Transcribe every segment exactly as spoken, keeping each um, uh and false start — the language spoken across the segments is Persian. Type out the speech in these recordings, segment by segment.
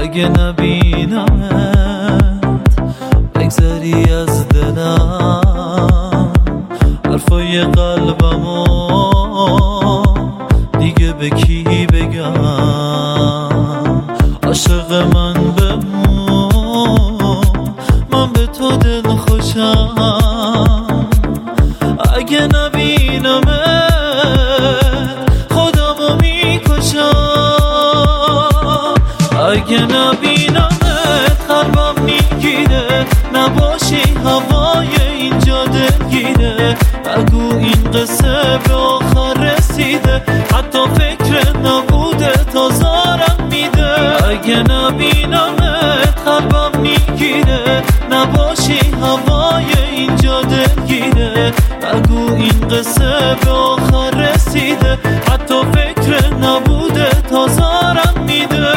اگه نبینمت بگذری از دلم، حرفای قلبمو دیگه به کی بگم؟ عاشق من بمون، من به تو دل خوشم. اگه نبینمت خودمو میکشم. اگه نبینمت قلبم میگیره، نباشی هوای اینجا دلگیره. بگو این قصه به آخر رسیده، حتی فکر نبوده تا زارم میده. اگه نبینمت قلبم میگیره، نباشی هوای اینجا دلگیره. بگو این قصه به آخر رسیده، حتی فکر نبوده تا زارم میده.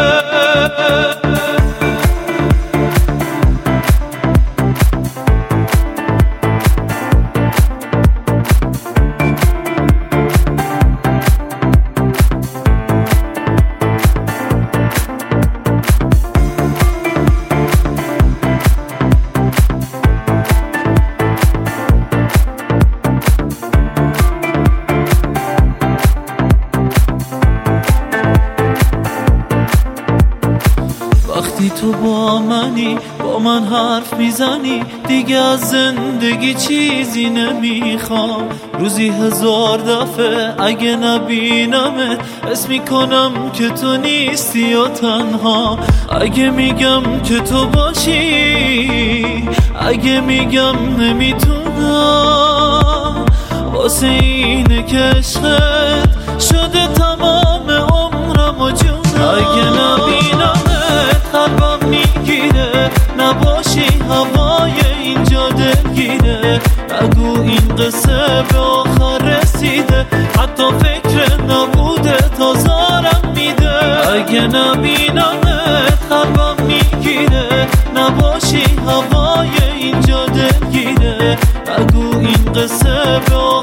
وقتی تو با منی، با من حرف میزنی، دیگه از زندگی چیزی نمیخوام. روزی هزار دفعه اگه نبینمت حس میکنم که تو نیستی و تنها. اگه میگم که تو باشی، اگه میگم نمیتونم، واسه اینه که عشقت شده تمام عمرم و جونم. اگه نبینمت قلبم میگیره، نباشی هوای اینجا دلگیره. بگو این قصه به آخر رسیده، حتی فکر نبوده تا زارم میده. اگه نبینمت قلبم میگیره، نباشی هوای اینجا دلگیره. بگو این قصه به آخر